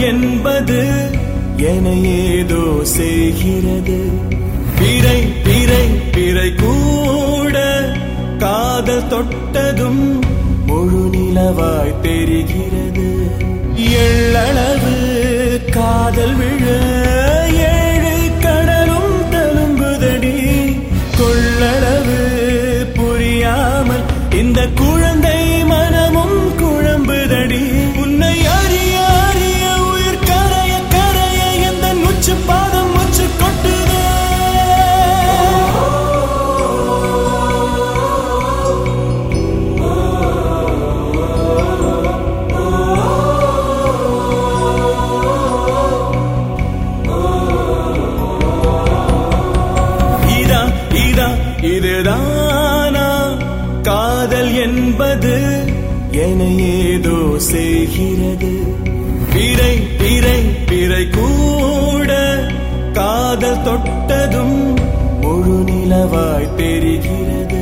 என்பது என ஏதோ செய்கிறது. பிறை பிறை பிறை கூட காதல் தொட்டதும் முழு நிலவாய் தெரிகிறது. எள்ளளவு காதல் விழ ஏழு கடலும் தழும்புதடி. கொள்ளளவு புரியாமல் இந்த குழந்தை மனமும் குழம்புதடி. உன்னை அறிய அறிய உயிர் கரைய கரைய எந்த முச்சு பாதம் முச்சு கொட்டுதே. இதுதானா காதல் என்பது என ஏதோ செய்கிறது. பிறை பிறை பிறை கூட காதல் தொட்டதும் முழு நிலவாய் தெரிகிறது.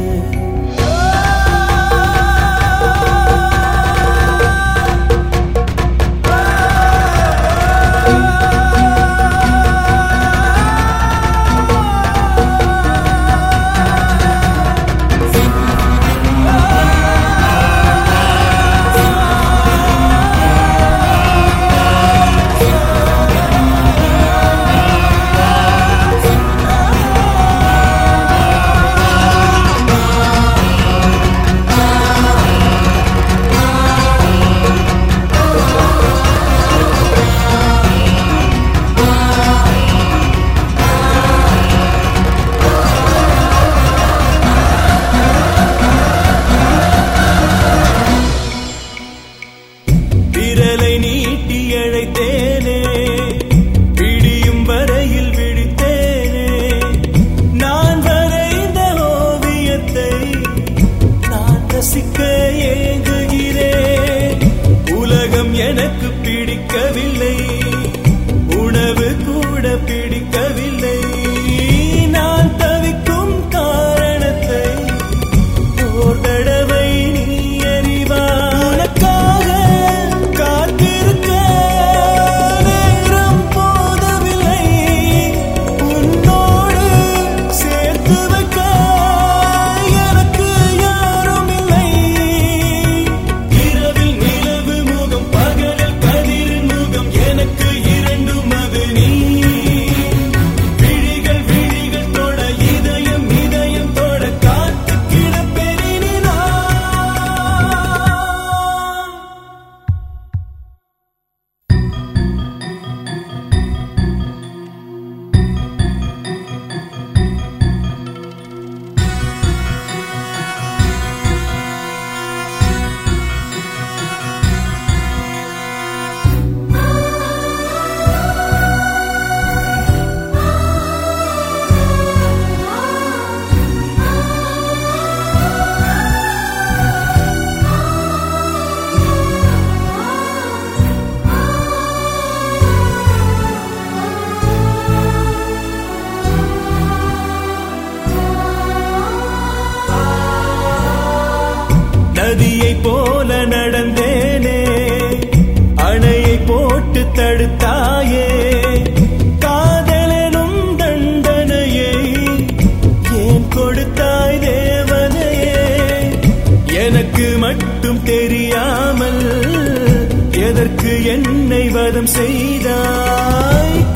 விரலை நீட்டி அழைத்தேனே, விடியும் வரையில் விழித்தேனே. நான் வரைந்த ஓவியத்தை நான் ரசிக்க ஏங்குகிறேன். உலகம் எனக்கு பிடிக்கவில்லை, உணவு கூட பிடிக்கவில்லை. நான் தவிக்கும் காரணத்தை ஓர் தடவை நீ அறிவாய். உனக்காக காத்திருக்க நேரம் போதவில்லை, உன்னோடு சேர்த்து வைக்க எனக்கு யாரும் இல்லை. இரவில் நிலவு முகம், பகலில் கதிரின் முகம், எனக்கு இரண்டும் அது நீ. விழிகள் விழிகள் தொட, இதயம் இதயம் தொட, காத்து கிடப்பேனே நான். நதியை போல நடந்தேனே, அணையை போட்டு தடுத்தாயே. காதலனும் தண்டனையை ஏன் கொடுத்தாய் தேவனையே. எனக்கு மட்டும் தெரியாமல் எதற்கு என்னை வதம் செய்தாய்.